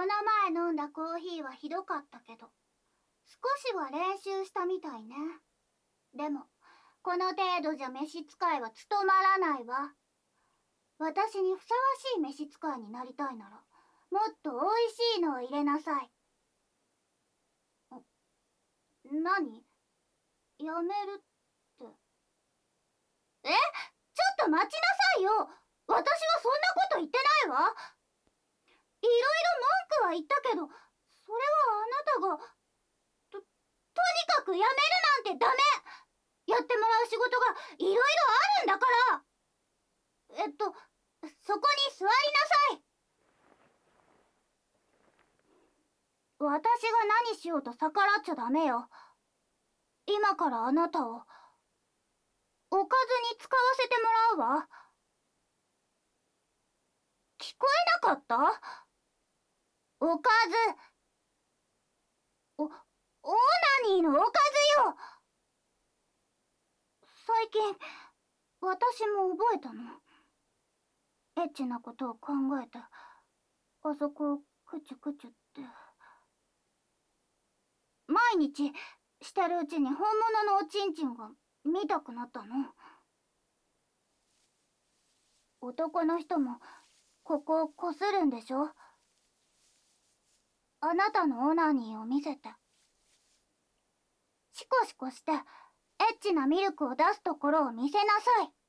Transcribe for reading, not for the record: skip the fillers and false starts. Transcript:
この前飲んだコーヒーはひどかったけど、少しは練習したみたいね。でも、この程度じゃ召使いは務まらないわ。私にふさわしい召使いになりたいなら、もっとおいしいのを入れなさい。何？やめるって。ちょっと待ちなさいよ。私はそんなこと言ってないわ。いろいろ文句は言ったけど、それはあなたが、とにかくやめるなんてダメ。やってもらう仕事がいろいろあるんだから。そこに座りなさい。私が何しようと逆らっちゃダメよ。今からあなたを、おかずに使わせてもらうわ。聞こえなかった？おかず。オナニーのおかずよ。最近、私も覚えたの。エッチなことを考えて、あそこをクチュクチュって。毎日してるうちに本物のおちんちんが見たくなったの。男の人もここをこするんでしょ？あなたのオナニーを見せて。シコシコしてエッチなミルクを出すところを見せなさい。